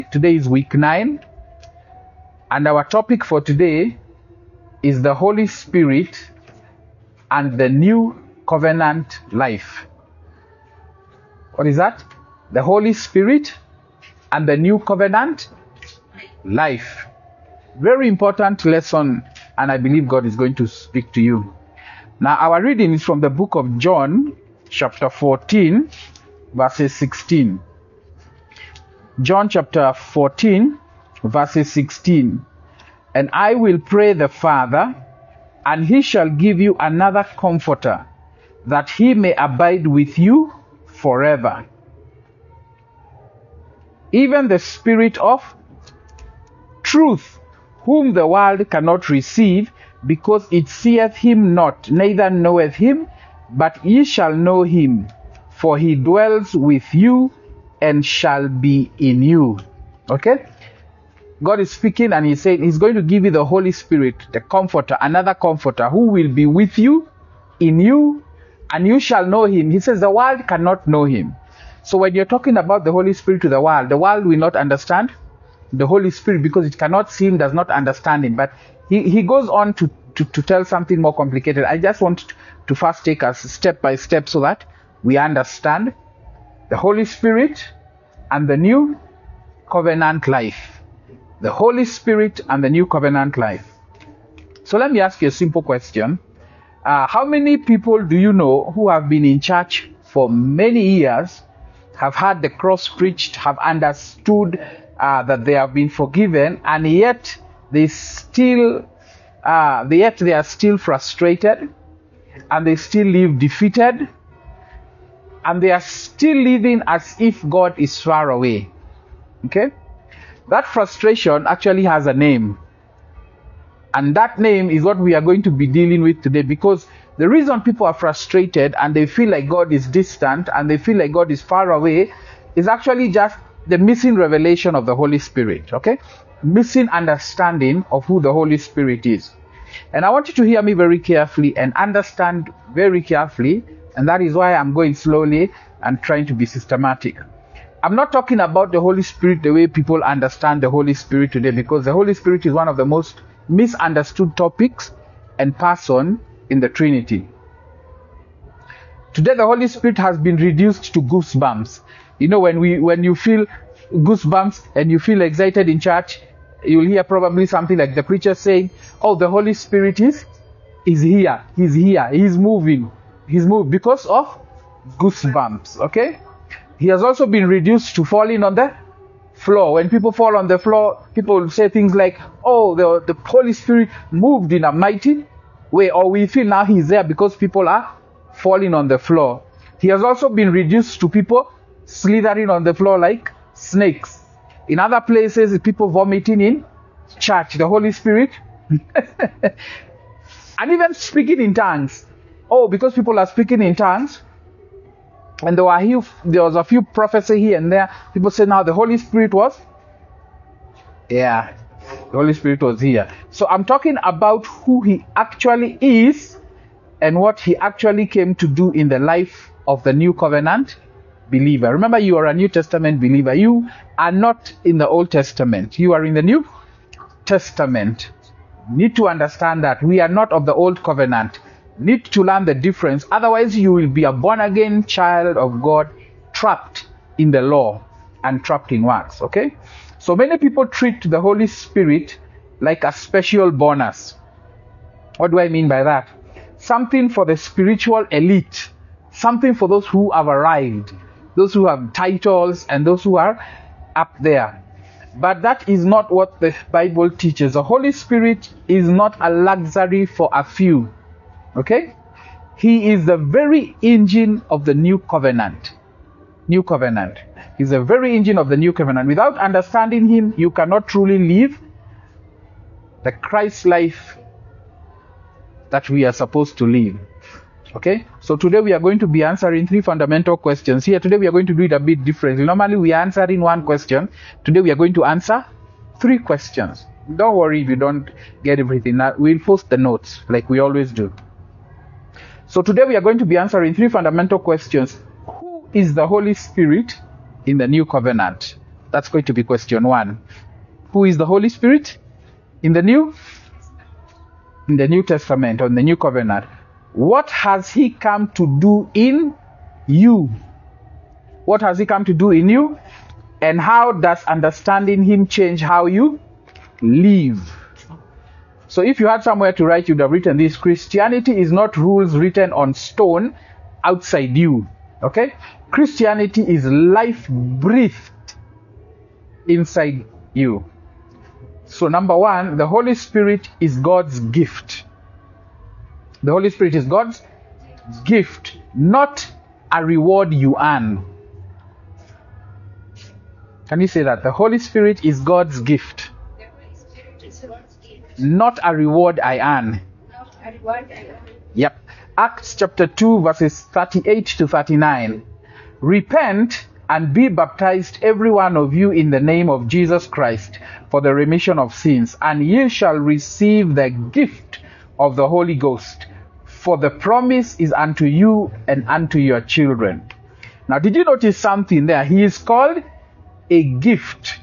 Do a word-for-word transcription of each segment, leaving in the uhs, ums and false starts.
Today is week nine, and our topic for today is the Holy Spirit and the new covenant life. What is that? The Holy Spirit and the new covenant life. Very important lesson, and I believe God is going to speak to you. Now, our reading is from the book of John, chapter fourteen, verses sixteen. John chapter fourteen, verses sixteen. And I will pray the Father, and he shall give you another comforter, that he may abide with you forever. Even the Spirit of truth, whom the world cannot receive, because it seeth him not, neither knoweth him, but ye shall know him, for he dwells with you and shall be in you. Okay? God is speaking, and he's saying he's going to give you the Holy Spirit, the comforter, another comforter, who will be with you, in you, and you shall know him. He says the world cannot know him. So when you're talking about the Holy Spirit to the world, the world will not understand the Holy Spirit because it cannot see him, does not understand him. But he, he goes on to, to, to tell something more complicated. I just want to first take us step by step so that we understand the Holy Spirit and the new covenant life. The Holy Spirit and the new covenant life. So let me ask you a simple question. Uh, how many people do you know who have been in church for many years, have had the cross preached, have understood uh, that they have been forgiven, and yet they still, uh, yet they are still frustrated, and they still live defeated, and they are still living as if God is far away? Okay? That frustration actually has a name. And that name is what we are going to be dealing with today, because the reason people are frustrated and they feel like God is distant and they feel like God is far away is actually just the missing revelation of the Holy Spirit. Okay? Missing understanding of who the Holy Spirit is. And I want you to hear me very carefully and understand very carefully, and that is why I'm going slowly and trying to be systematic. I'm not talking about the Holy Spirit the way people understand the Holy Spirit today, because the Holy Spirit is one of the most misunderstood topics and person in the Trinity. Today the Holy Spirit has been reduced to goosebumps. You know, when we when you feel goosebumps and you feel excited in church, you'll hear probably something like the preacher saying, "Oh, the Holy Spirit is is here. He's here. He's moving. He's moved," because of goosebumps. Okay? He has also been reduced to falling on the floor. When people fall on the floor, people will say things like, "Oh, the, the Holy Spirit moved in a mighty way," or "we feel now he's there," because people are falling on the floor. He has also been reduced to people slithering on the floor like snakes. In other places, people vomiting in church. The Holy Spirit. And even speaking in tongues. Oh, because people are speaking in tongues, and there, were a few, there was a few prophecy here and there. People say now the Holy Spirit was, yeah, the Holy Spirit was here. So I'm talking about who he actually is and what he actually came to do in the life of the new covenant believer. Remember, you are a New Testament believer. You are not in the Old Testament. You are in the New Testament. You need to understand that we are not of the Old Covenant. Need to learn the difference, otherwise you will be a born-again child of God, trapped in the law and trapped in works. Okay? So many people treat the Holy Spirit like a special bonus. What do I mean by that? Something for the spiritual elite, something for those who have arrived, those who have titles and those who are up there. But that is not what the Bible teaches. The Holy Spirit is not a luxury for a few. Okay? He is the very engine of the new covenant. New covenant. He's the very engine of the new covenant. Without understanding him, you cannot truly live the Christ life that we are supposed to live. Okay? So today we are going to be answering three fundamental questions. Here today we are going to do it a bit differently. Normally we are answering one question. Today we are going to answer three questions. Don't worry if you don't get everything. We'll post the notes like we always do. So today we are going to be answering three fundamental questions. Who is the Holy Spirit in the new covenant? That's going to be question one. Who is the Holy Spirit? In the New? In the New Testament, on the New Covenant. What has he come to do in you? What has he come to do in you? And how does understanding him change how you live? So if you had somewhere to write, you'd have written this: Christianity is not rules written on stone outside you. Okay? Christianity is life breathed inside you. So number one, the Holy Spirit is God's gift. The Holy Spirit is God's gift, not a reward you earn. Can you say that? The Holy Spirit is God's gift, not a reward I earn. Yep. Acts chapter two, verses thirty-eight to thirty-nine. Repent and be baptized, every one of you, in the name of Jesus Christ, for the remission of sins, and ye shall receive the gift of the Holy Ghost. For the promise is unto you and unto your children. Now, did you notice something there? He is called a gift,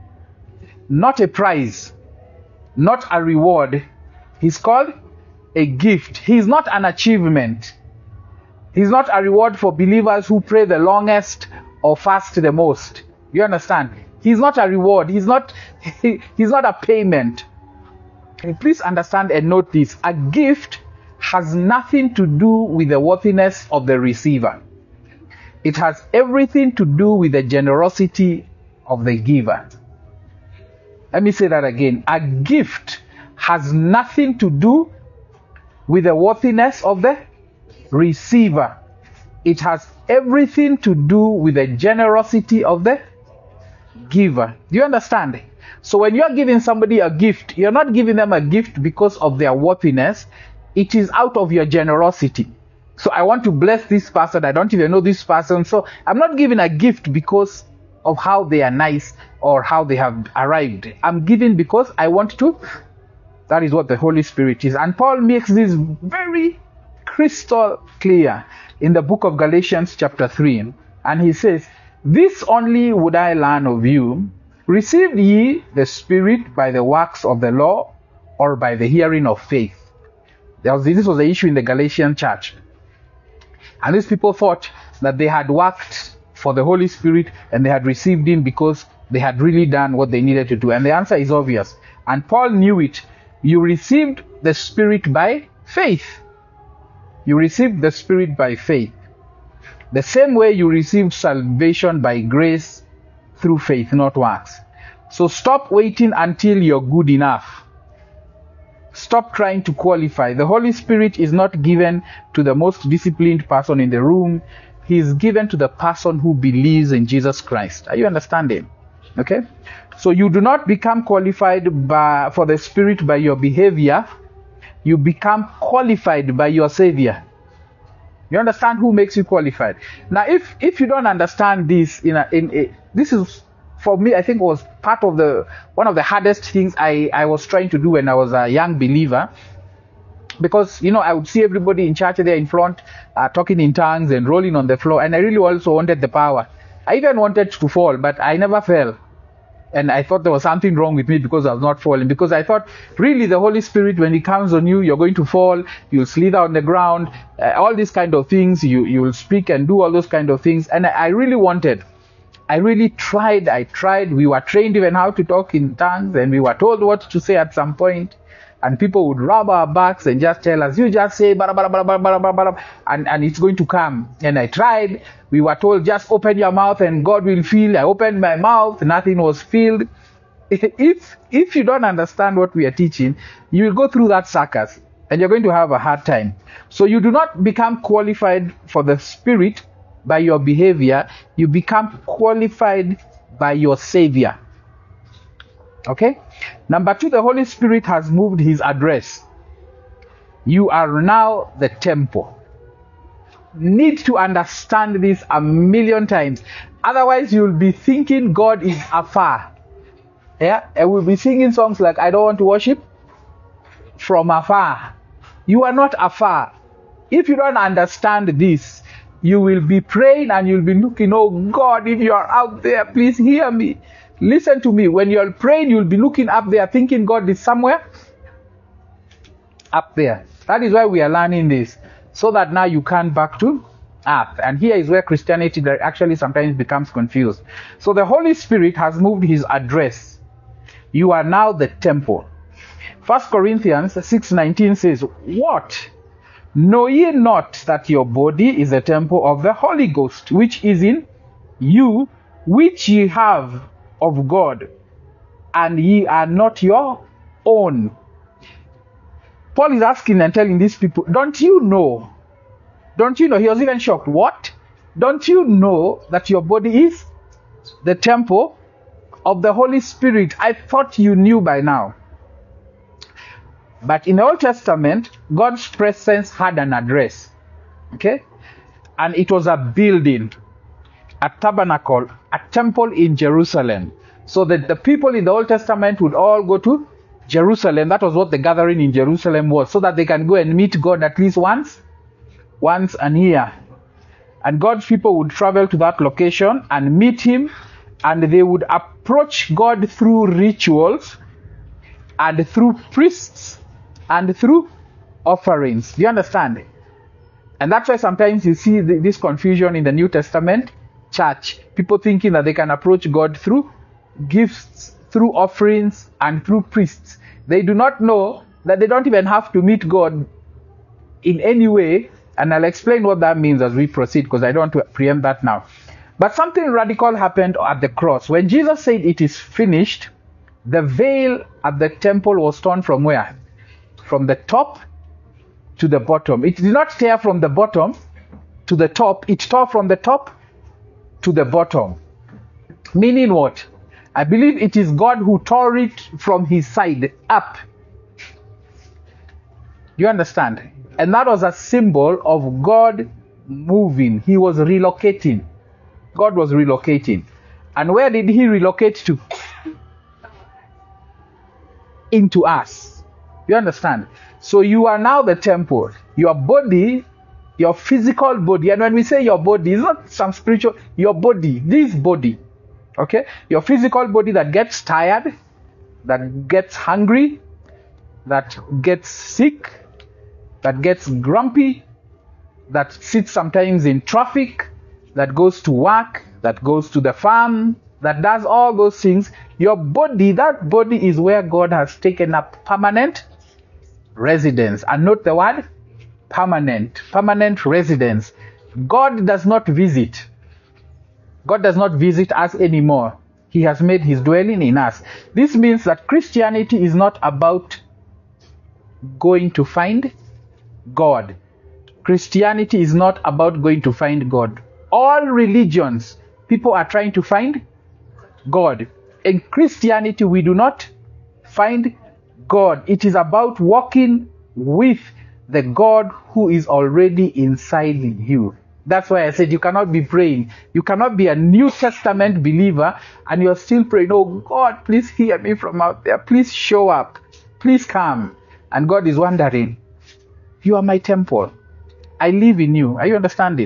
not a prize, not a reward. He's called a gift. He's not an achievement. He's not a reward for believers who pray the longest or fast the most. You understand? He's not a reward. He's not he, he's not a payment. Please understand and note this. A gift has nothing to do with the worthiness of the receiver. It has everything to do with the generosity of the giver. Let me say that again. A gift has nothing to do with the worthiness of the receiver. It has everything to do with the generosity of the giver. Do you understand? So when you're giving somebody a gift, you're not giving them a gift because of their worthiness. It is out of your generosity. So I want to bless this person. I don't even know this person. So I'm not giving a gift because of how they are nice or how they have arrived. I'm giving because I want to. That is what the Holy Spirit is. And Paul makes this very crystal clear in the book of Galatians chapter three. And he says, this only would I learn of you. Received ye the Spirit by the works of the law or by the hearing of faith? There was, this was the issue in the Galatian church. And these people thought that they had worked for the Holy Spirit and they had received him because they had really done what they needed to do. And the answer is obvious. And Paul knew it. You received the Spirit by faith. You received the Spirit by faith. The same way you received salvation by grace through faith, not works. So stop waiting until you're good enough. Stop trying to qualify. The Holy Spirit is not given to the most disciplined person in the room. He is given to the person who believes in Jesus Christ. Are you understanding? Okay? So you do not become qualified by, for the Spirit by your behavior. You become qualified by your Savior. You understand who makes you qualified? Now, if if you don't understand this, in a, in a, this is, for me, I think was part of the one of the hardest things I, I was trying to do when I was a young believer. Because, you know, I would see everybody in church there in front, uh, talking in tongues and rolling on the floor. And I really also wanted the power. I even wanted to fall, but I never fell. And I thought there was something wrong with me because I was not falling. Because I thought, really, the Holy Spirit, when He comes on you, you're going to fall. You'll slither on the ground. Uh, all these kind of things. You you will speak and do all those kind of things. And I, I really wanted. I really tried. I tried. We were trained even how to talk in tongues. And we were told what to say at some point. And people would rub our backs and just tell us, you just say, bara, bara, bara, bara, bara, bara, and, and it's going to come. And I tried. We were told, just open your mouth and God will fill. I opened my mouth. Nothing was filled. If, if you don't understand what we are teaching, you will go through that circus and you're going to have a hard time. So you do not become qualified for the Spirit by your behavior. You become qualified by your Savior. Okay? Number two, the Holy Spirit has moved His address. You are now the temple. Need to understand this a million times. Otherwise, you'll be thinking God is afar. Yeah? And we'll be singing songs like, I don't want to worship from afar. You are not afar. If you don't understand this, you will be praying and you'll be looking, oh God, if you are out there, please hear me. Listen to me. When you're praying, you'll be looking up there, thinking God is somewhere up there. That is why we are learning this, so that now you can back to earth. And here is where Christianity actually sometimes becomes confused. So the Holy Spirit has moved his address. You are now the temple. First Corinthians six nineteen says, what? Know ye not that your body is a temple of the Holy Ghost, which is in you, which ye have of God, and ye are not your own? Paul is asking and telling these people, don't you know? Don't you know? He was even shocked. What? Don't you know that your body is the temple of the Holy Spirit? I thought you knew by now. But in the Old Testament, God's presence had an address. Okay? And it was a building, a tabernacle, a temple in Jerusalem. So that the people in the Old Testament would all go to Jerusalem. That was what the gathering in Jerusalem was, so that they can go and meet God at least once, once a year. And God's people would travel to that location and meet him, and they would approach God through rituals and through priests and through offerings. Do you understand? And that's why sometimes you see the, this confusion in the New Testament church. People thinking that they can approach God through gifts, through offerings, and through priests. They do not know that they don't even have to meet God in any way. And I'll explain what that means as we proceed, because I don't want to preempt that now. But something radical happened at the cross. When Jesus said it is finished, the veil at the temple was torn from where? From the top to the bottom. It did not tear from the bottom to the top. It tore from the top to the bottom. Meaning what? I believe it is God who tore it from his side up. You understand? And that was a symbol of God moving. He was relocating. God was relocating. And where did he relocate to? Into us. You understand? So you are now the temple. Your body, your physical body, and when we say your body, it's not some spiritual, your body, this body, okay? Your physical body that gets tired, that gets hungry, that gets sick, that gets grumpy, that sits sometimes in traffic, that goes to work, that goes to the farm, that does all those things. Your body, that body is where God has taken up permanent residence. And note the word permanent. Permanent residence. God does not visit. God does not visit us anymore. He has made his dwelling in us. This means that Christianity is not about going to find God. Christianity is not about going to find God. All religions, people are trying to find God. In Christianity, we do not find God. It is about walking with the God who is already inside you. That's why I said you cannot be praying. You cannot be a New Testament believer and you're still praying, oh God, please hear me from out there. Please show up. Please come. And God is wondering, you are my temple. I live in you. Are you understanding?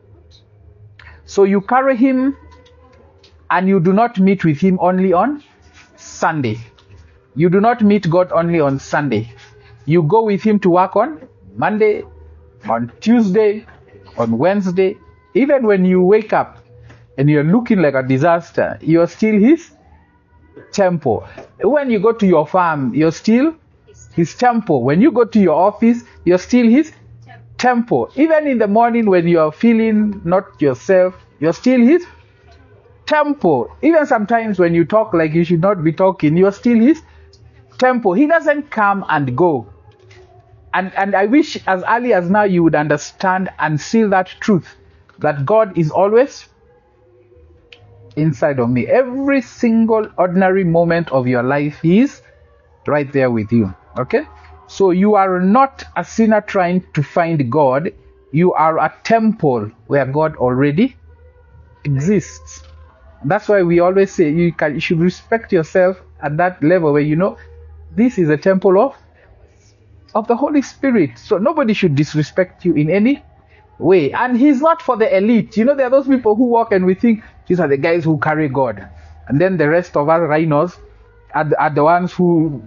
So you carry him and you do not meet with him only on Sunday. You do not meet God only on Sunday. You go with him to work on Monday, on Tuesday, on Wednesday. Even when you wake up and you're looking like a disaster, you're still his temple. When you go to your farm, you're still his temple. When you go to your office, you're still his temple. Even in the morning when you're feeling not yourself, you're still his temple. Even sometimes when you talk like you should not be talking, you're still his temple. He doesn't come and go. And and I wish as early as now you would understand and seal that truth, that God is always inside of me. Every single ordinary moment of your life, he is right there with you. Okay? So you are not a sinner trying to find God. You are a temple where God already exists. That's why we always say you can you should respect yourself at that level where you know this is a temple of of the Holy Spirit. So nobody should disrespect you in any way. And he's not for the elite. You know, there are those people who walk and we think these are the guys who carry God. And then the rest of us rhinos are the, are the ones who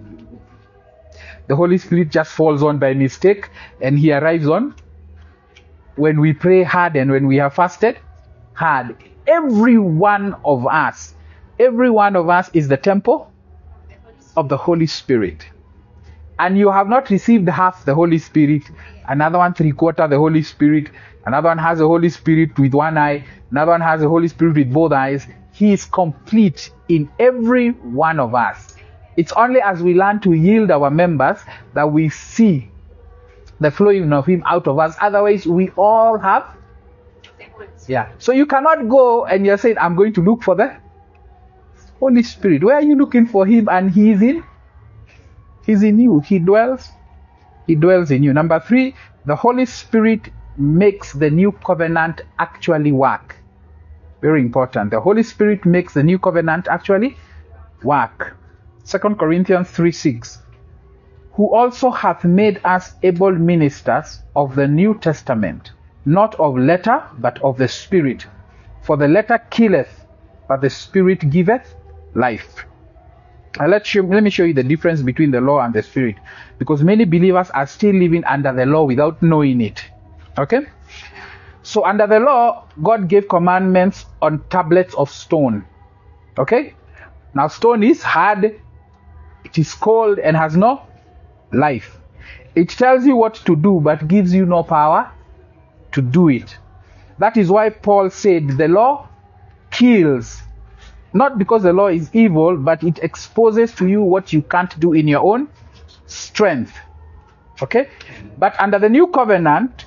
the Holy Spirit just falls on by mistake, and he arrives on when we pray hard and when we have fasted hard. Every one of us, every one of us is the temple of the Holy Spirit. And you have not received half the Holy Spirit, another one three quarter the Holy Spirit, another one has the Holy Spirit with one eye, another one has the Holy Spirit with both eyes. He is complete in every one of us. It's only as we learn to yield our members that we see the flowing of him out of us. Otherwise, we all have. Yeah. So you cannot go and you're saying, I'm going to look for the Holy Spirit. Where are you looking for him? And he is in? He's in you. He dwells. He dwells in you. Number three, the Holy Spirit makes the new covenant actually work. Very important. The Holy Spirit makes the new covenant actually work. Second Corinthians three six. Who also hath made us able ministers of the New Testament, not of letter, but of the Spirit. For the letter killeth, but the Spirit giveth life. Now let, you, let me show you the difference between the law and the Spirit, because many believers are still living under the law without knowing it. Okay? So under the law, God gave commandments on tablets of stone. Okay? Now stone is hard, it is cold and has no life. It tells you what to do but gives you no power to do it. That is why Paul said the law kills. Not because the law is evil, but it exposes to you what you can't do in your own strength. Okay? But under the new covenant,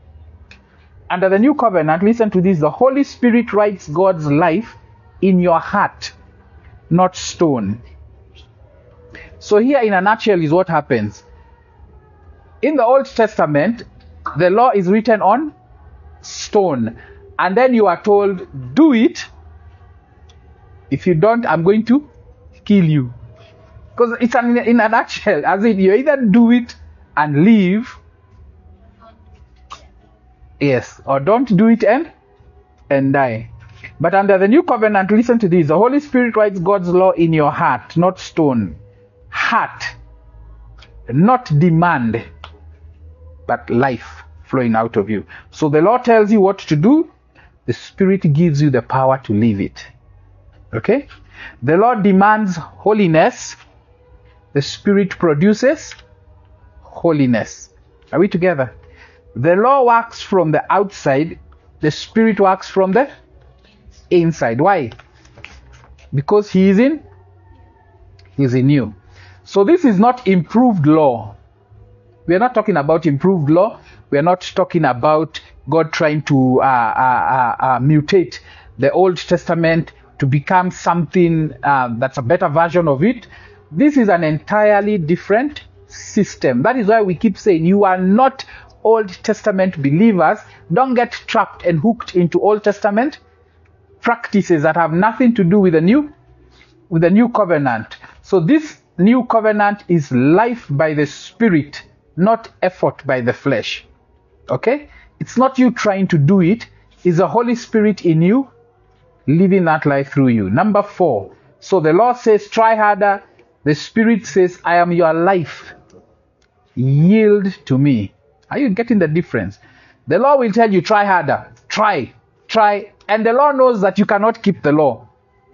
under the new covenant, listen to this, the Holy Spirit writes God's life in your heart, not stone. So here in a nutshell is what happens. In the Old Testament, the law is written on stone. And then you are told, do it. If you don't, I'm going to kill you. Because it's an, in a nutshell, as in you either do it and leave, yes, or don't do it and, and die. But under the new covenant, listen to this, the Holy Spirit writes God's law in your heart, not stone. Heart, not demand, but life flowing out of you. So the law tells you what to do, the Spirit gives you the power to live it. Okay? The law demands holiness, the Spirit produces holiness. Are we together? The law works from the outside, the Spirit works from the inside. Why? Because he is in, he is in you. So this is not improved law. We are not talking about improved law. We are not talking about God trying to uh, uh, uh, uh, mutate the Old Testament to become something uh, that's a better version of it. This is an entirely different system. That is why we keep saying you are not Old Testament believers. Don't get trapped and hooked into Old Testament practices that have nothing to do with the new, with the new covenant. So this new covenant is life by the Spirit, not effort by the flesh. Okay? It's not you trying to do it. It's the Holy Spirit in you living that life through you. Number four. So the law says, try harder. The Spirit says, I am your life. Yield to me. Are you getting the difference? The law will tell you, try harder. Try. Try. And the law knows that you cannot keep the law.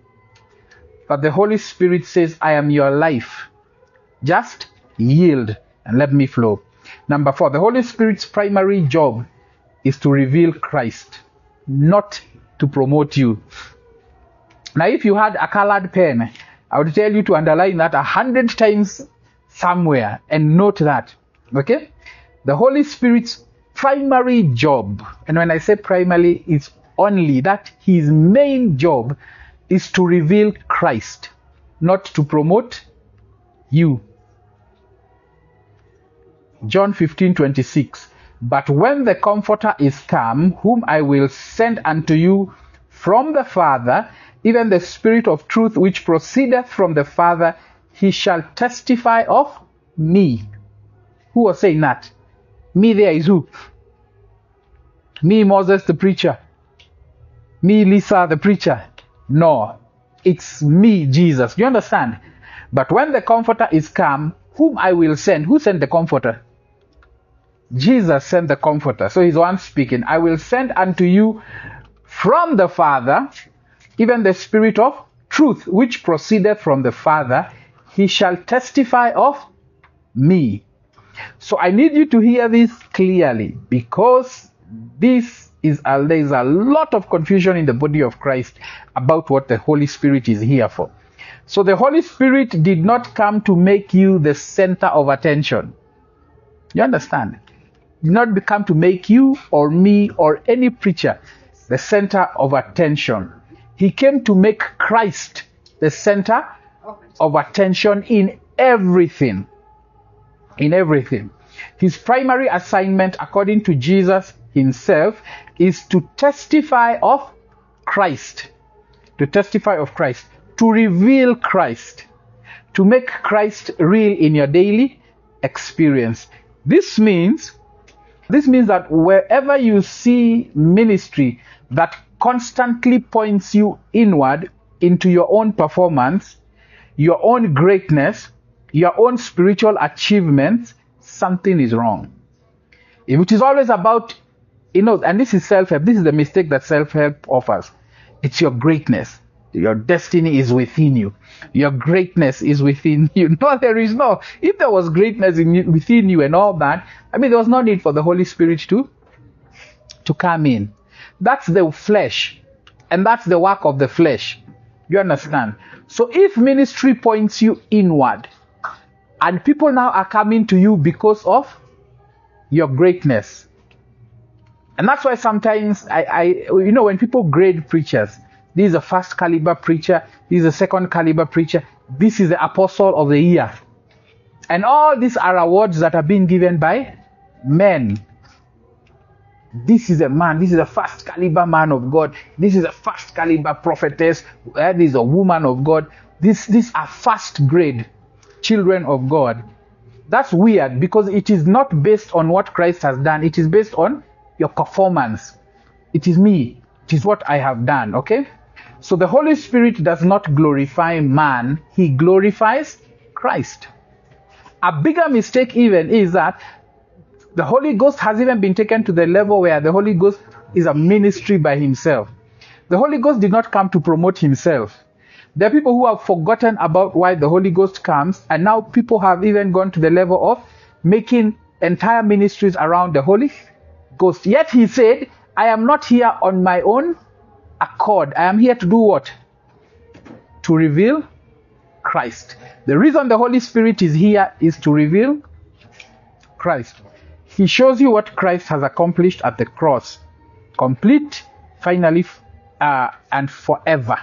But the Holy Spirit says, I am your life. Just yield and let me flow. Number four. The Holy Spirit's primary job is to reveal Christ, not to promote you. Now, if you had a colored pen, I would tell you to underline that a hundred times somewhere and note that. Okay? The Holy Spirit's primary job, and when I say primarily, it's only that his main job is to reveal Christ, not to promote you. John fifteen twenty-six. But when the Comforter is come, whom I will send unto you from the Father, even the Spirit of truth which proceedeth from the Father, he shall testify of me. Who was saying that? Me there is who? Me, Moses the preacher. Me, Lisa the preacher. No. it's me, Jesus. Do you understand? But when the Comforter is come, whom I will send, who sent the Comforter? Jesus sent the Comforter. So he's the one speaking. I will send unto you from the Father, even the Spirit of truth, which proceedeth from the Father. He shall testify of me. So I need you to hear this clearly, because this is a, there is a lot of confusion in the body of Christ about what the Holy Spirit is here for. So the Holy Spirit did not come to make you the center of attention. You understand? Did not come to make you or me or any preacher the center of attention. He came to make Christ the center of attention in everything. In everything. His primary assignment, according to Jesus himself, is to testify of Christ. To testify of Christ. To reveal Christ. To make Christ real in your daily experience. This means, this means that wherever you see ministry that constantly points you inward into your own performance, your own greatness, your own spiritual achievements, something is wrong. If it is always about, you know, and this is self-help, this is the mistake that self-help offers. It's your greatness. Your destiny is within you. Your greatness is within you. No, there is no. If there was greatness in you, within you and all that, I mean, there was no need for the Holy Spirit to, to come in. That's the flesh. And that's the work of the flesh. You understand? So if ministry points you inward, and people now are coming to you because of your greatness. And that's why sometimes, I, I, you know, when people grade preachers, this is a first caliber preacher, this is a second caliber preacher, this is the apostle of the year. And all these are awards that are being given by men. This is a man, this is a first caliber man of God, this is a first caliber prophetess, uh, this is a woman of God. This, these are first grade children of God. That's weird, because it is not based on what Christ has done. It is based on your performance. It is me. It is what I have done. Okay? So the Holy Spirit does not glorify man. He glorifies Christ. A bigger mistake even is that the Holy Ghost has even been taken to the level where the Holy Ghost is a ministry by himself. The Holy Ghost did not come to promote himself. There are people who have forgotten about why the Holy Ghost comes, and now people have even gone to the level of making entire ministries around the Holy Ghost. Yet he said, I am not here on my own accord. I am here to do what? To reveal Christ. The reason the Holy Spirit is here is to reveal Christ. He shows you what Christ has accomplished at the cross. Complete, finally, uh, and forever.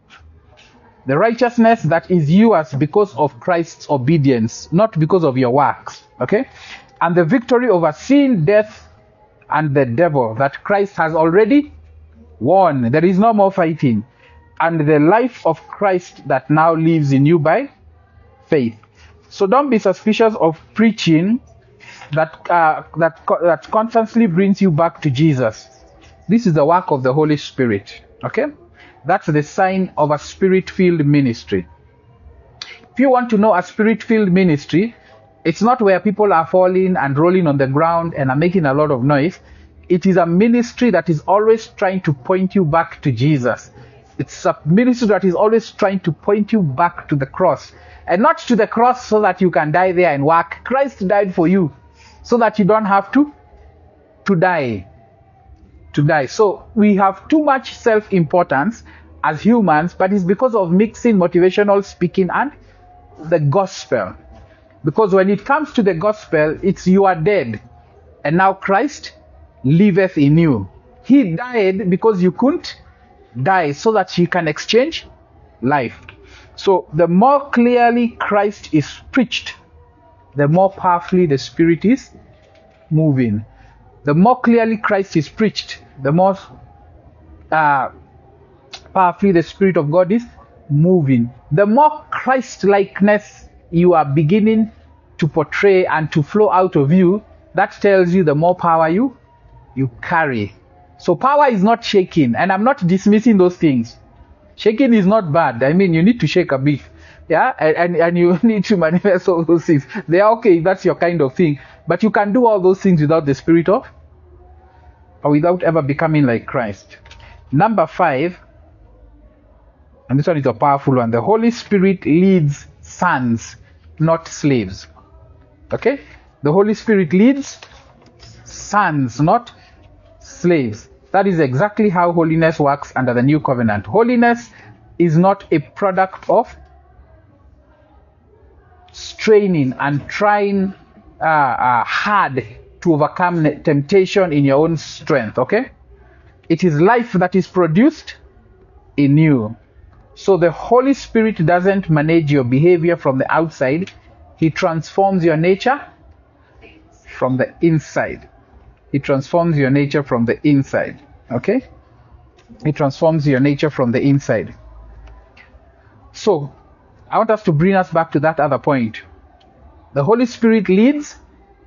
The righteousness that is yours because of Christ's obedience, not because of your works. Okay? And the victory over sin, death, and the devil that Christ has already won. There is no more fighting. And the life of Christ that now lives in you by faith. So don't be suspicious of preaching that uh, that that constantly brings you back to Jesus. This is the work of the Holy Spirit. Okay? That's the sign of a spirit-filled ministry. If you want to know a spirit-filled ministry, it's not where people are falling and rolling on the ground and are making a lot of noise. It is a ministry that is always trying to point you back to Jesus. It's a ministry that is always trying to point you back to the cross. And not to the cross so that you can die there and work. Christ died for you so that you don't have to, to die. To die. So we have too much self-importance as humans, but it's because of mixing motivational speaking and the gospel. Because when it comes to the gospel, it's you are dead, and now Christ liveth in you. He died because you couldn't die, so that you can exchange life. So the more clearly Christ is preached, the more powerfully the Spirit is moving. The more clearly Christ is preached, the more uh, powerfully the Spirit of God is moving. The more Christ-likeness you are beginning to portray and to flow out of you, that tells you the more power you, you carry. So power is not shaking, and I'm not dismissing those things. Shaking is not bad. I mean, you need to shake a bit. Yeah, and, and, and you need to manifest all those things. They are okay if that's your kind of thing. But you can do all those things without the Spirit of, or without ever becoming like Christ. Number five, and this one is a powerful one. The Holy Spirit leads sons, not slaves. Okay? The Holy Spirit leads sons, not slaves. That is exactly how holiness works under the new covenant. Holiness is not a product of straining and trying uh, uh, hard to overcome temptation in your own strength. Okay? It is life that is produced in you. So the Holy Spirit doesn't manage your behavior from the outside. He transforms your nature from the inside. He transforms your nature from the inside. Okay? He transforms your nature from the inside. So, I want us to bring us back to that other point. The Holy Spirit leads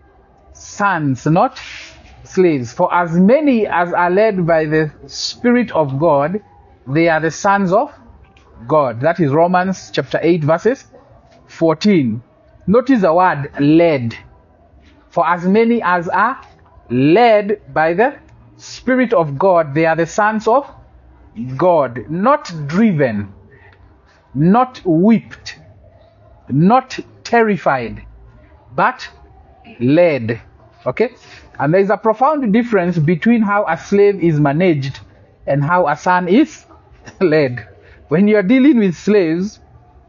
sons, not slaves. For as many as are led by the Spirit of God, they are the sons of God. That is Romans chapter eight, verses fourteen. Notice the word led. For as many as are led by the Spirit of God, they are the sons of God. Not driven, not whipped, not terrified, but led. Okay? And there is a profound difference between how a slave is managed and how a son is led. When you are dealing with slaves,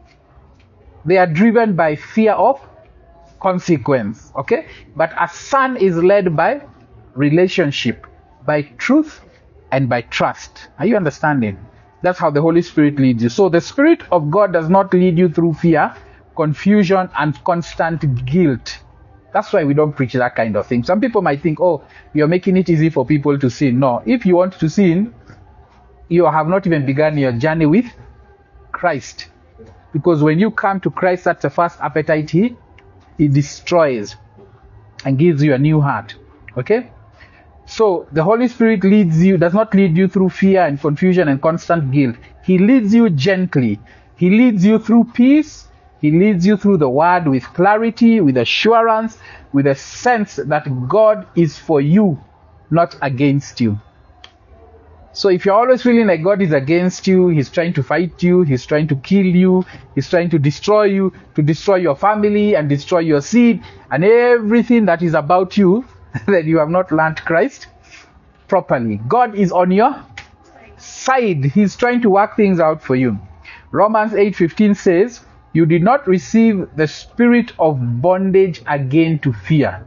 they are driven by fear of consequence. Okay? But a son is led by relationship, by truth, and by trust. Are you understanding? That's how the Holy Spirit leads you. So the Spirit of God does not lead you through fear, confusion, and constant guilt. That's why we don't preach that kind of thing. Some people might think, oh, you're making it easy for people to sin. No. If you want to sin, you have not even begun your journey with Christ. Because when you come to Christ, that's the first appetite he, he destroys and gives you a new heart. Okay? So the Holy Spirit leads you, does not lead you through fear and confusion and constant guilt. He leads you gently. He leads you through peace. He leads you through the word with clarity, with assurance, with a sense that God is for you, not against you. So if you're always feeling like God is against you, He's trying to fight you, He's trying to kill you, He's trying to destroy you, to destroy your family and destroy your seed and everything that is about you, then you have not learned Christ properly. God is on your side. He's trying to work things out for you. Romans eight fifteen says, you did not receive the spirit of bondage again to fear.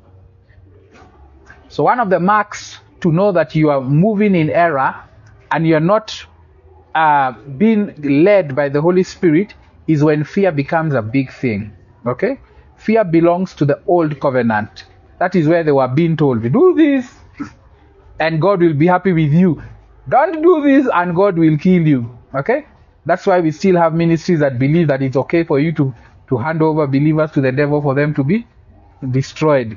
So one of the marks to know that you are moving in error and you're not uh, being led by the Holy Spirit is when fear becomes a big thing. Okay? Fear belongs to the old covenant. That is where they were being told, do this and God will be happy with you. Don't do this and God will kill you. Okay? That's why we still have ministries that believe that it's okay for you to, to hand over believers to the devil for them to be destroyed.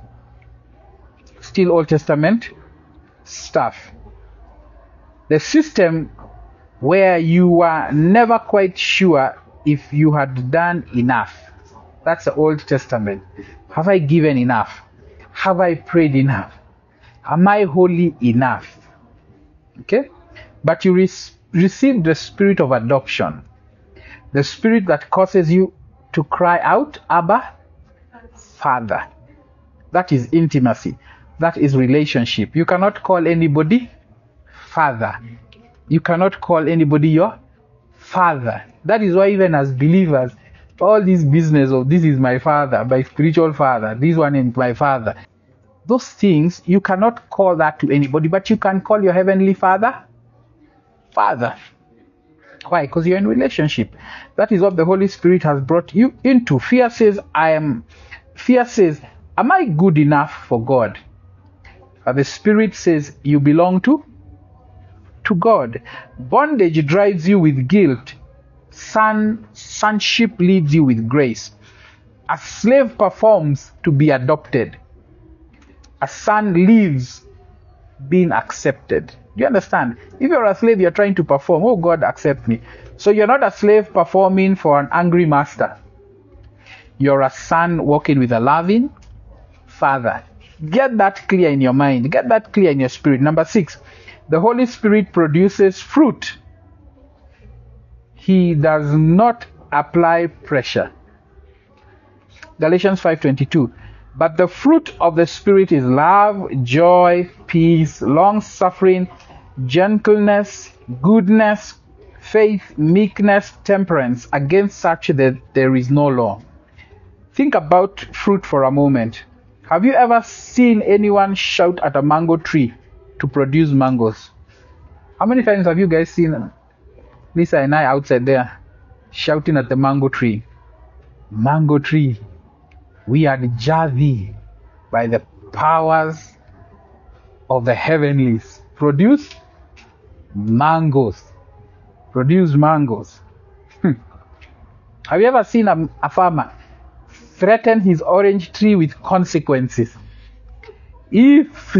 Still Old Testament stuff. The system where you were never quite sure if you had done enough. That's the Old Testament. Have I given enough? Have I prayed enough? Am I holy enough? Okay? But you re- receive the spirit of adoption. The spirit that causes you to cry out, Abba, Father. That is intimacy. That is relationship. You cannot call anybody Father. You cannot call anybody your Father. That is why even as believers, all this business of this is my father, my spiritual father, this one is my father. Those things, you cannot call that to anybody, but you can call your heavenly Father, Father. Why? Because you're in relationship. That is what the Holy Spirit has brought you into. Fear says, I am, fear says, am I good enough for God? But the Spirit says, you belong to, to God. Bondage drives you with guilt. Son, sonship leads you with grace. A slave performs to be adopted. A son lives being accepted. Do you understand? If you're a slave, you're trying to perform. Oh, God, accept me. So you're not a slave performing for an angry master. You're a son walking with a loving father. Get that clear in your mind. Get that clear in your spirit. Number six, the Holy Spirit produces fruit. He does not apply pressure. Galatians five twenty-two. But the fruit of the Spirit is love, joy, peace, long-suffering, gentleness, goodness, faith, meekness, temperance. Against such that there is no law. Think about fruit for a moment. Have you ever seen anyone shout at a mango tree to produce mangoes? How many times have you guys seen Lisa and I outside there shouting at the mango tree? Mango tree, we adjure thee by the powers of the heavenlies. Produce mangoes. Produce mangoes. Have you ever seen a, a farmer threaten his orange tree with consequences? If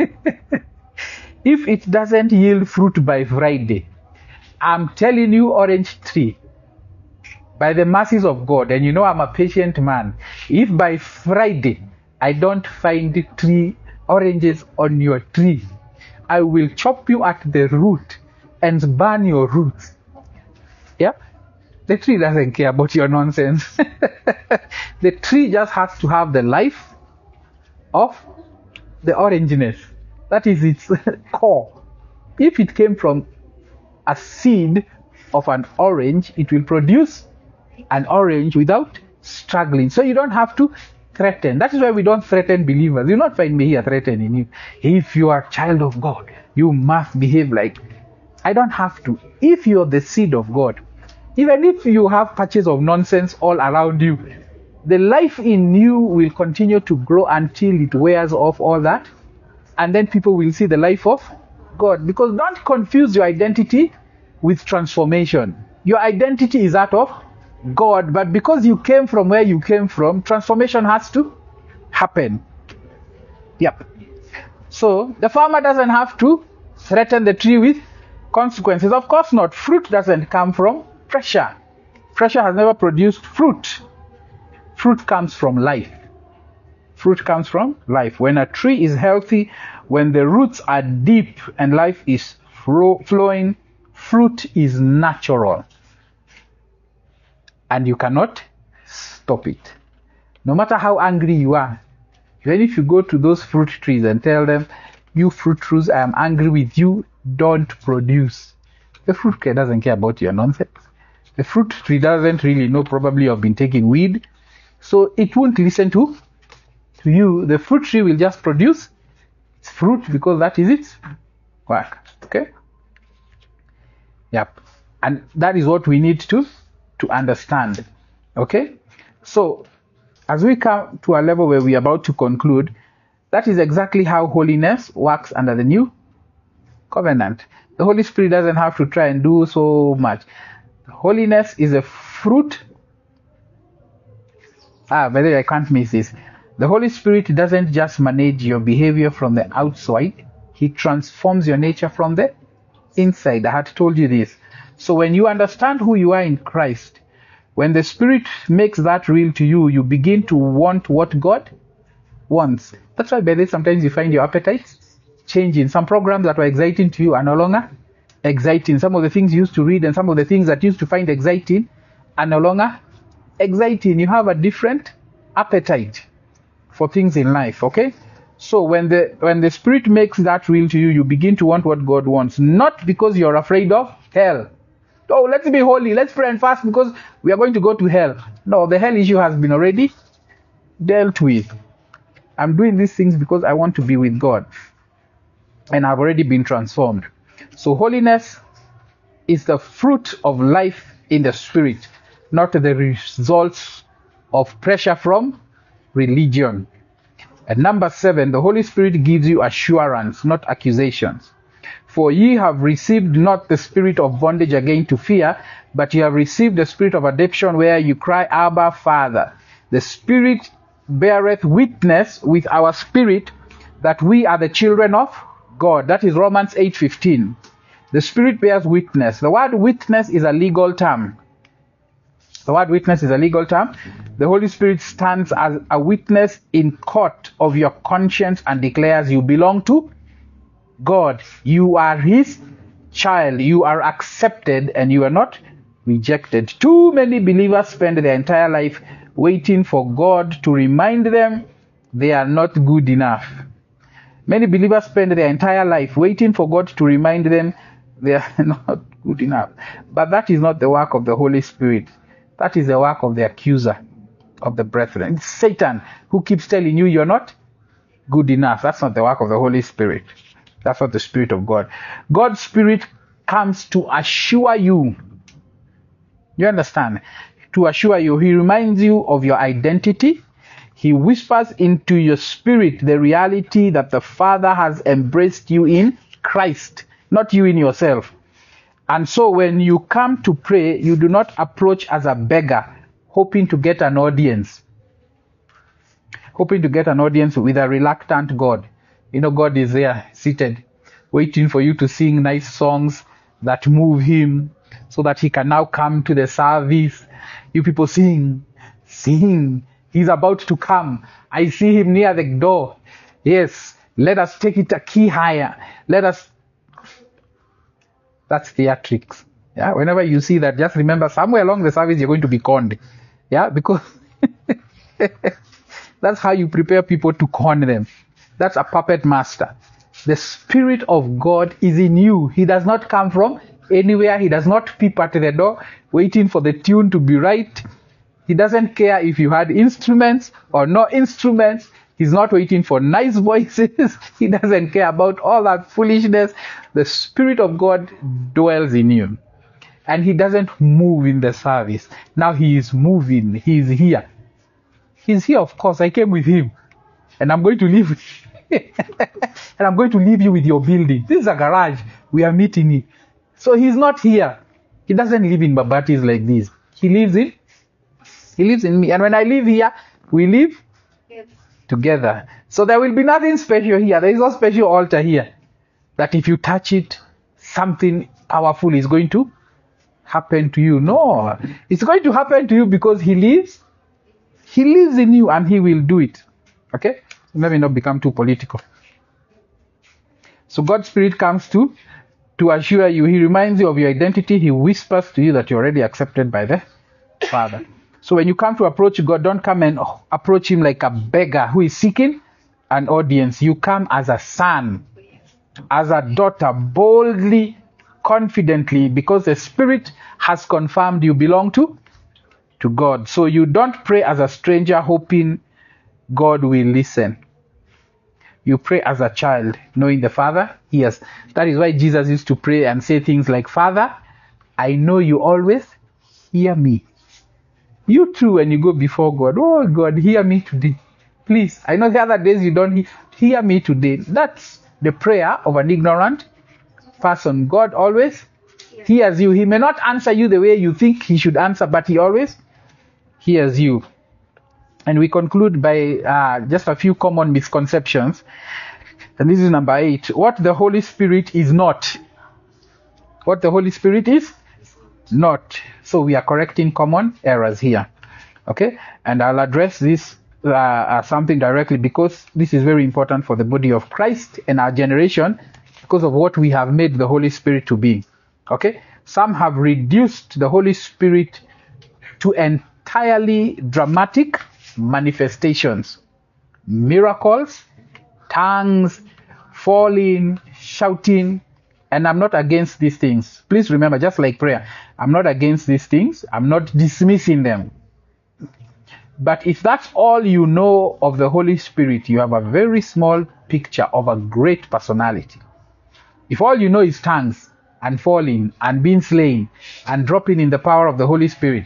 if it doesn't yield fruit by Friday, I'm telling you, orange tree, by the mercies of God, and you know I'm a patient man, if by Friday I don't find tree oranges on your tree, I will chop you at the root and burn your roots. Yeah? The tree doesn't care about your nonsense. The tree just has to have the life of the orangeness. That is its core. If it came from a seed of an orange, it will produce an orange without struggling. So you don't have to threaten. That is why we don't threaten believers. You will not find me here threatening you. If you are a child of God, you must behave like. I don't have to. If you're the seed of God, even if you have patches of nonsense all around you, the life in you will continue to grow until it wears off all that, and then people will see the life of God. Because don't confuse your identity with transformation. Your identity is that of God, but because you came from where you came from, transformation has to happen. Yep. So the farmer doesn't have to threaten the tree with consequences. Of course not. Fruit doesn't come from pressure. Pressure has never produced fruit. Fruit comes from life. Fruit comes from life. When a tree is healthy, when the roots are deep and life is flow, flowing, fruit is natural. And you cannot stop it. No matter how angry you are, even if you go to those fruit trees and tell them, you fruit trees, I am angry with you, don't produce. The fruit tree doesn't care about your nonsense. The fruit tree doesn't really know, probably you've been taking weed. So it won't listen to, to you. The fruit tree will just produce its fruit because that is its work. Okay? Yep. And that is what we need to, to understand. Okay? So, as we come to a level where we are about to conclude, that is exactly how holiness works under the new covenant. The Holy Spirit doesn't have to try and do so much. Holiness is a fruit. Ah, by the way, I can't miss this. The Holy Spirit doesn't just manage your behavior from the outside. He transforms your nature from the inside. I had told you this. So when you understand who you are in Christ, when the Spirit makes that real to you, you begin to want what God wants. That's why by this sometimes you find your appetites changing. Some programs that were exciting to you are no longer exciting. Some of the things you used to read and some of the things that you used to find exciting are no longer exciting. You have a different appetite for things in life. Okay? So when the when the Spirit makes that real to you, you begin to want what God wants. Not because you're afraid of hell. Oh, let's be holy, let's pray and fast because we are going to go to hell. No, the hell issue has been already dealt with. I'm doing these things because I want to be with God. And I've already been transformed. So holiness is the fruit of life in the Spirit, not the results of pressure from religion. And number seven, the Holy Spirit gives you assurance, not accusations. For ye have received not the spirit of bondage again to fear, but ye have received the spirit of adoption, where you cry, Abba, Father. The Spirit beareth witness with our spirit that we are the children of God. That is Romans eight fifteen. The Spirit bears witness. The word witness is a legal term. The word witness is a legal term. The Holy Spirit stands as a witness in court of your conscience and declares you belong to God. You are His child. You are accepted and you are not rejected. Too many believers spend their entire life waiting for God to remind them they are not good enough. Many believers spend their entire life waiting for God to remind them they are not good enough. But that is not the work of the Holy Spirit. That is the work of the accuser of the brethren. It's Satan who keeps telling you you're not good enough. That's not the work of the Holy Spirit. That's not the Spirit of God. God's Spirit comes to assure you. You understand? To assure you. He reminds you of your identity. He whispers into your spirit the reality that the Father has embraced you in Christ, not you in yourself. And so when you come to pray, you do not approach as a beggar, hoping to get an audience. Hoping to get an audience with a reluctant God. You know, God is there, seated, waiting for you to sing nice songs that move Him, so that He can now come to the service. You people sing, sing. He's about to come. I see Him near the door. Yes, let us take it a key higher. Let us... That's theatrics. Yeah, whenever you see that, just remember somewhere along the service you're going to be conned. Yeah, because that's how you prepare people to con them. That's a puppet master. The Spirit of God is in you. He does not come from anywhere. He does not peep at the door waiting for the tune to be right. He doesn't care if you had instruments or no instruments. He's not waiting for nice voices. He doesn't care about all that foolishness. The Spirit of God dwells in you. And He doesn't move in the service. Now He is moving. He is here. He's here, of course. I came with Him. And I'm going to leave with and I'm going to leave you with your building. This is a garage. We are meeting in. So He's not here. He doesn't live in Babatis like this. He lives in He lives in me. And when I live here, we live yes. together. So there will be nothing special here. There is no special altar here. That if you touch it, something powerful is going to happen to you. No. It's going to happen to you because He lives. He lives in you and He will do it. Okay? Let me not become too political. So God's Spirit comes to, to assure you. He reminds you of your identity. He whispers to you that you're already accepted by the Father. So when you come to approach God, don't come and approach Him like a beggar who is seeking an audience. You come as a son, as a daughter, boldly, confidently, because the Spirit has confirmed you belong to, to God. So you don't pray as a stranger hoping God will listen. You pray as a child, knowing the Father hears. That is why Jesus used to pray and say things like, Father, I know you always hear me. You too, when you go before God, oh God, hear me today. Please, I know the other days you don't hear, hear me today. That's the prayer of an ignorant person. God always hears you. He may not answer you the way you think He should answer, but He always hears you. And we conclude by uh, just a few common misconceptions. And this is number eight. What the Holy Spirit is not. What the Holy Spirit is not. So we are correcting common errors here. Okay? And I'll address this uh, uh, something directly because this is very important for the body of Christ and our generation because of what we have made the Holy Spirit to be. Okay? Some have reduced the Holy Spirit to entirely dramatic manifestations, miracles, tongues, falling, shouting, and I'm not against these things. Please remember, just like prayer, I'm not against these things. I'm not dismissing them. But if that's all you know of the Holy Spirit, you have a very small picture of a great personality. If all you know is tongues and falling and being slain and dropping in the power of the Holy Spirit,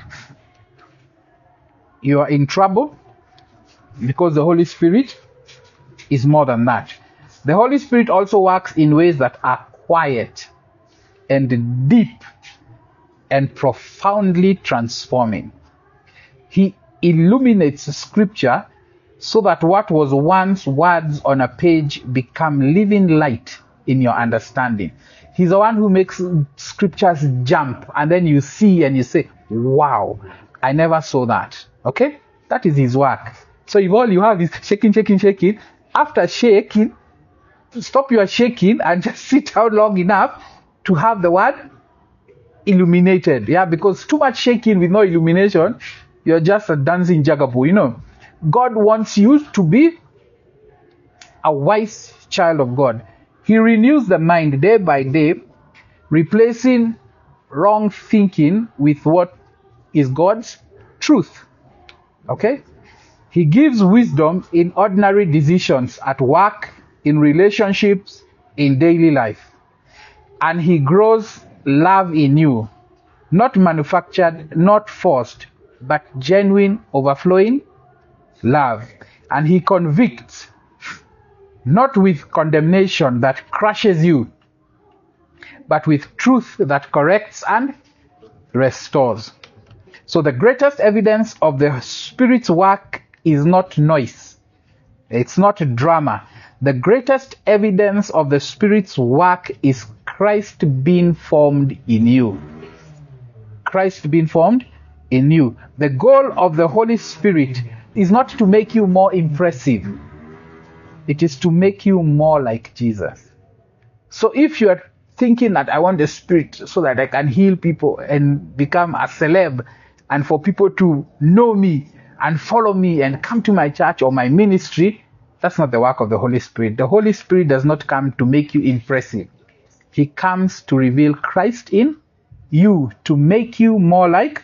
you are in trouble because the Holy Spirit is more than that. The Holy Spirit also works in ways that are quiet and deep and profoundly transforming. He illuminates Scripture so that what was once words on a page become living light in your understanding. He's the one who makes scriptures jump, and then you see and you say, wow, I never saw that. Okay? That is his work. So if all you have is shaking, shaking, shaking, after shaking, stop your shaking and just sit down long enough to have the word illuminated. Yeah, because too much shaking with no illumination, you're just a dancing jagaboo, you know. God wants you to be a wise child of God. He renews the mind day by day, replacing wrong thinking with what is God's truth. Okay? He gives wisdom in ordinary decisions at work, in relationships, in daily life. And he grows love in you, not manufactured, not forced, but genuine, overflowing love. And he convicts, not with condemnation that crushes you, but with truth that corrects and restores. So the greatest evidence of the Spirit's work is not noise. It's not drama. The greatest evidence of the Spirit's work is Christ being formed in you. Christ being formed in you. The goal of the Holy Spirit is not to make you more impressive. It is to make you more like Jesus. So if you are thinking that I want the Spirit so that I can heal people and become a celeb and for people to know me and follow me and come to my church or my ministry, that's not the work of the Holy Spirit. The Holy Spirit does not come to make you impressive. He comes to reveal Christ in you, to make you more like.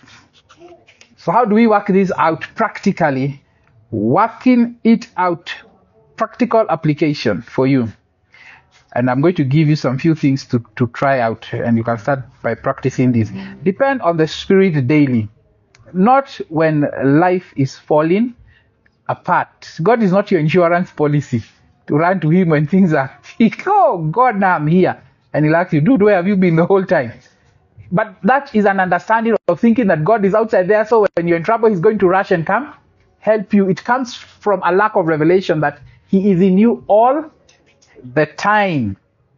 So how do we work this out practically? Working it out, practical application for you. And I'm going to give you some few things to, to try out, and you can start by practicing this. Depend on the Spirit daily. Not when life is falling apart. God is not your insurance policy to run to him when things are thick. Oh, God, now I'm here. And he'll ask you, dude, where have you been the whole time? But that is an understanding of thinking that God is outside there, so when you're in trouble, he's going to rush and come help you. It comes from a lack of revelation that he is in you all the time.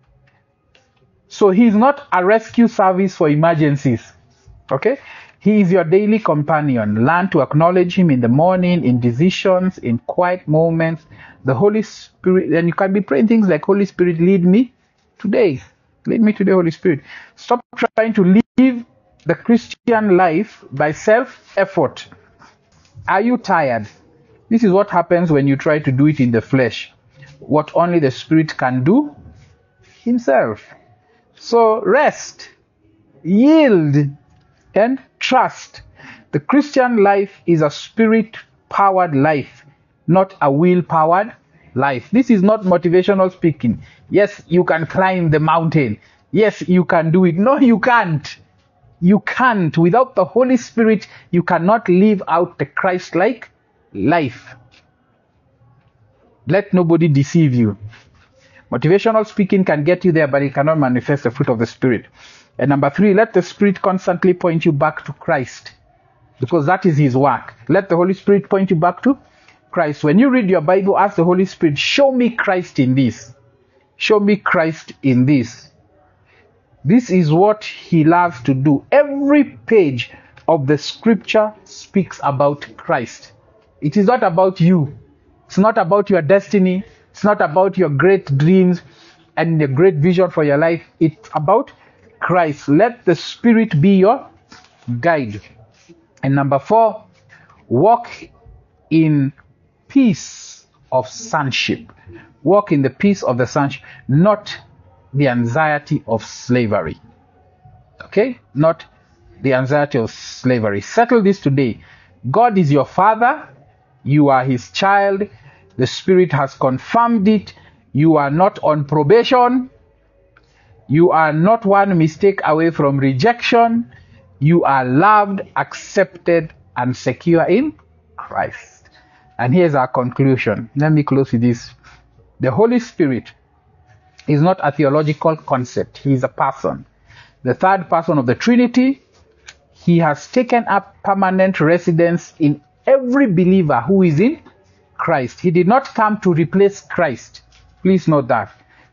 So he's not a rescue service for emergencies. Okay? He is your daily companion. Learn to acknowledge him in the morning, in decisions, in quiet moments. The Holy Spirit, and you can be praying things like, Holy Spirit, lead me today. Lead me today, Holy Spirit. Stop trying to live the Christian life by self-effort. Are you tired? This is what happens when you try to do it in the flesh. What only the Spirit can do himself. So rest, yield, and trust. The Christian life is a Spirit-powered life, not a will-powered life. This is not motivational speaking. Yes, you can climb the mountain. Yes, you can do it. No, you can't. You can't. Without the Holy Spirit, you cannot live out the Christ-like life. Let nobody deceive you. Motivational speaking can get you there, but it cannot manifest the fruit of the Spirit. And number three, let the Spirit constantly point you back to Christ, because that is his work. Let the Holy Spirit point you back to Christ. When you read your Bible, ask the Holy Spirit, show me Christ in this. Show me Christ in this. This is what he loves to do. Every page of the scripture speaks about Christ. It is not about you. It's not about your destiny. It's not about your great dreams and the great vision for your life. It's about Christ. Let the Spirit be your guide. And number four, walk in peace of sonship. Walk in the peace of the sonship, not the anxiety of slavery. Okay? Not the anxiety of slavery. Settle this today. God is your Father. You are his child. The Spirit has confirmed it. You are not on probation. You are not one mistake away from rejection. You are loved, accepted, and secure in Christ. And here's our conclusion. Let me close with this. The Holy Spirit is not a theological concept. He is a person. The third person of the Trinity. He has taken up permanent residence in every believer who is in Christ. He did not come to replace Christ. Please note that.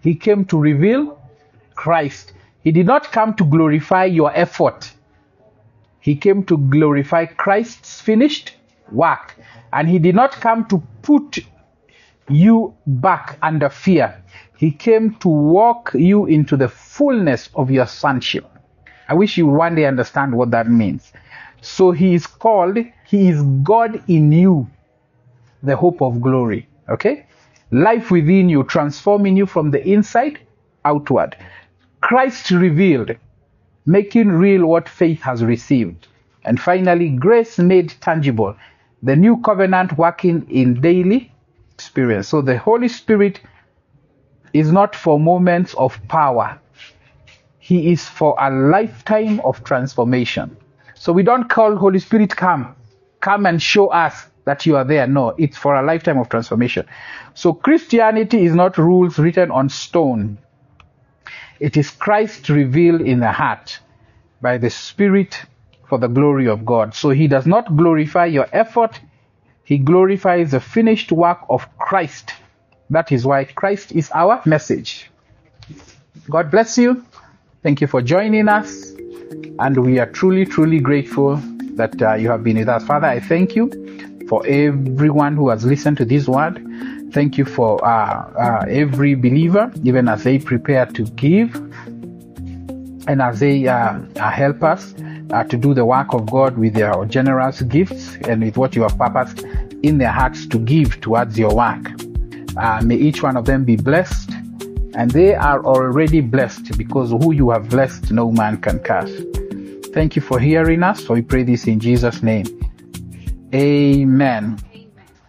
He came to reveal Christ. He did not come to glorify your effort. He came to glorify Christ's finished work. And he did not come to put you back under fear. He came to walk you into the fullness of your sonship. I wish you one day understand what that means. So he is called, he is God in you, the hope of glory. Okay? Life within you, transforming you from the inside outward. Christ revealed, making real what faith has received. And finally, grace made tangible, the new covenant working in daily experience. So the Holy Spirit is not for moments of power. He is for a lifetime of transformation. So we don't call Holy Spirit, come, come and show us that you are there. No, it's for a lifetime of transformation. So Christianity is not rules written on stone. It is Christ revealed in the heart by the Spirit for the glory of God. So he does not glorify your effort. He glorifies the finished work of Christ. That is why Christ is our message. God bless you. Thank you for joining us. And we are truly, truly grateful that uh, you have been with us. Father, I thank you for everyone who has listened to this word. Thank you for uh, uh, every believer, even as they prepare to give and as they uh, uh, help us uh, to do the work of God with their generous gifts and with what you have purposed in their hearts to give towards your work. Uh, may each one of them be blessed, and they are already blessed, because who you have blessed, no man can curse. Thank you for hearing us. So we pray this in Jesus' name. Amen.